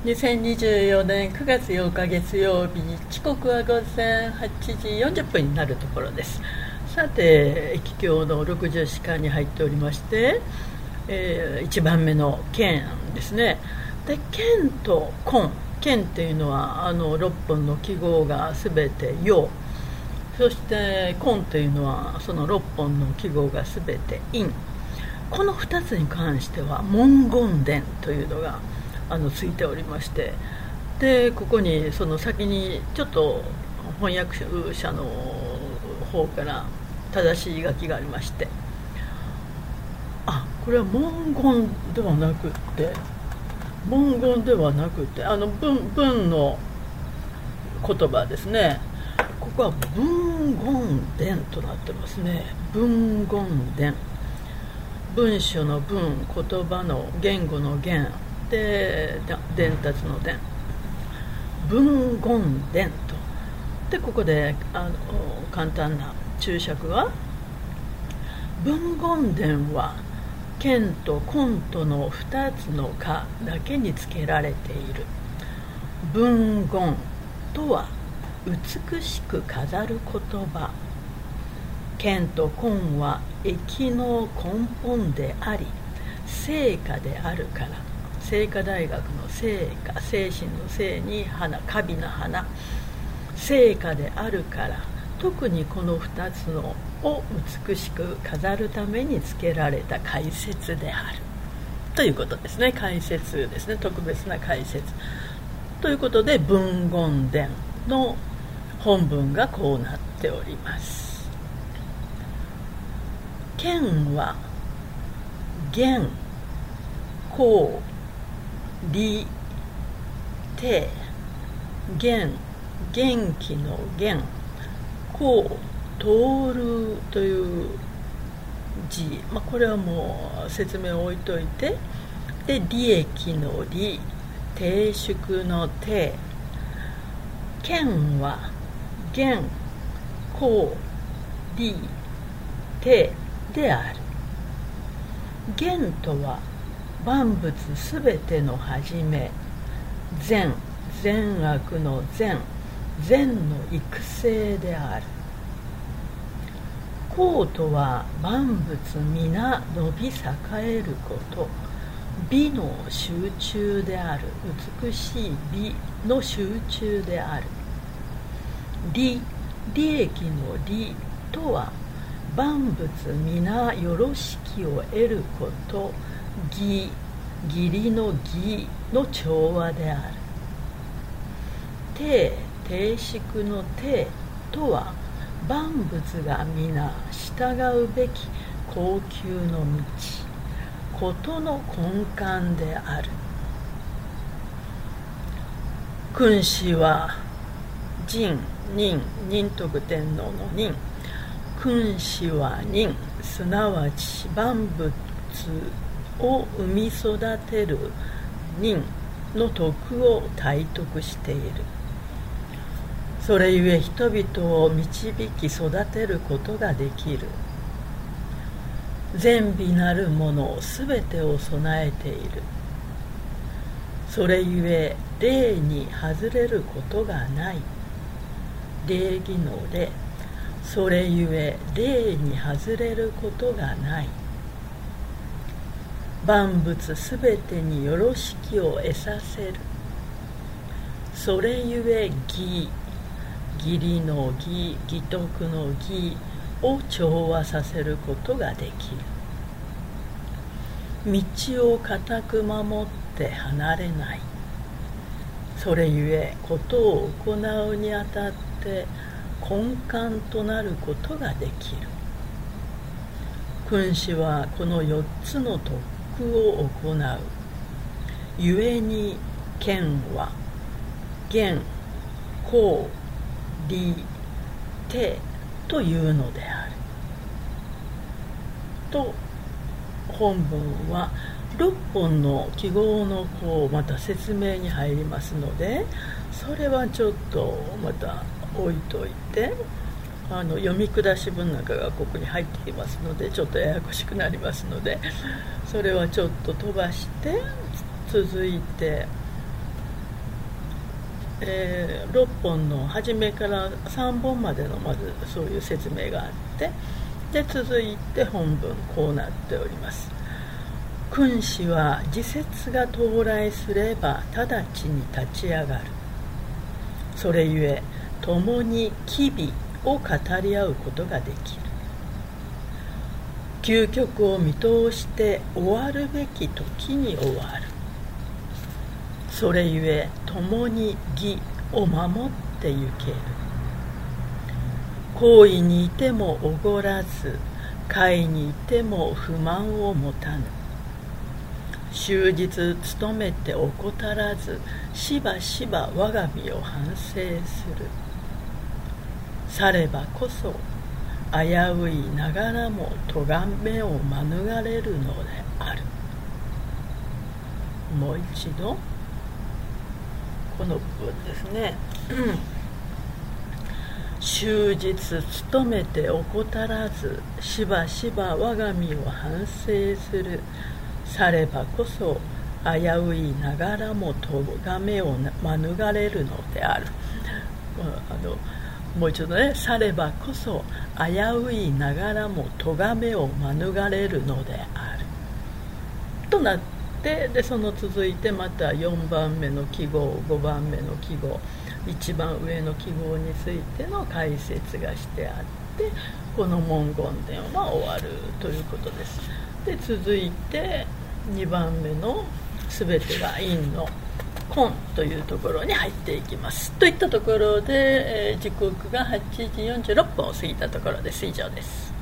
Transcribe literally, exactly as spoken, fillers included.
にせんにじゅうよねんくがつようか月曜日、時刻は午前はちじよんじゅっぷんになるところです。さて、駅境のろくじゅうしかんに入っておりまして、えー、いちばんめの県ですね。で、県と根、県っていうのはあのろっぽんの記号がすべて陽、そして根というのはそのろっぽんの記号がすべて陰。このふたつに関しては文言伝というのがあのついておりまして、でここにその先にちょっと翻訳者の方から正しい書きがありまして、あ、これは文言ではなくって文言ではなくてあの 文, 文の言葉ですね。ここは文言伝となってますね。文言伝、文書の文、言葉の言語の言で伝達の伝、文言伝と。でここであの簡単な注釈は、文言伝は剣と根とのふたつの科だけにつけられている。文言とは美しく飾る言葉、剣と根は駅の根本であり聖火であるから。聖火大学の聖火、精神の聖に花、華美な花、聖火であるから、特にこのふたつのを美しく飾るためにつけられた解説であるということですね。解説ですね。特別な解説ということで、文言伝の本文がこうなっております。剣は元、公、利、定、元、元気の元、公、通るという字、まあ、これはもう説明を置いといて、で利益の利、定粛の定、剣は元、公、利、定である。元とは万物すべての始め、善、善悪の善、善の育成である。公とは万物皆伸び栄えること、美の集中である。美しい美の集中である。利、利益の利とは万物皆よろしきを得ること、義、義理の義の調和である。定、定粛の定とは万物が皆従うべき高級の道、ことの根幹である。君子は仁、仁、仁徳天皇の仁。君子は仁、すなわち万物を生み育てる仁の徳を体得している。それゆえ人々を導き育てることができる。善美なるものすべてを備えている。それゆえ礼に外れることがない。礼儀の礼、それゆえ礼に外れることがない。万物すべてによろしきを得させる。それゆえ義、義理の義、義徳の義を調和させることができる。道を固く守って離れない。それゆえことを行うにあたって根幹となることができる。君子はこのよっつの特区を行う。ゆえに剣は元、公、利、定というのである。と本文はろっぽんの記号のこうまた説明に入りますので、それはちょっとまた置いといて、あの読み下し文なんかがここに入っていますのでちょっとややこしくなりますので、それはちょっと飛ばして、続いてえー、ろっぽんの初めからさんぼんまでのまずそういう説明があって、で続いて本文こうなっております。君子は時節が到来すれば直ちに立ち上がる。それゆえ共に機微を語り合うことができる。究極を見通して終わるべき時に終わる。それゆえ共に義を守ってゆける。行為にいてもおごらず、会にいても不満を持たぬ。終日努めて怠らず、しばしば我が身を反省する。さればこそ危ういながらも咎めを免れるのである。もう一度この部分ですね。終日努めて怠らず、しばしば我が身を反省する。さればこそ危ういながらも咎めを免れるのである。あのもう一度ね、さればこそ危ういながらも咎めを免れるのであるとなって、でその続いてまたよんばんめの記号、ごばんめの記号、一番上の記号についての解説がしてあって、この文言伝は終わるということです。で続いてにばんめのすべてが陰の根というところに入っていきますといったところで、えー、時刻がはちじよんじゅうろっぷんを過ぎたところです。以上です。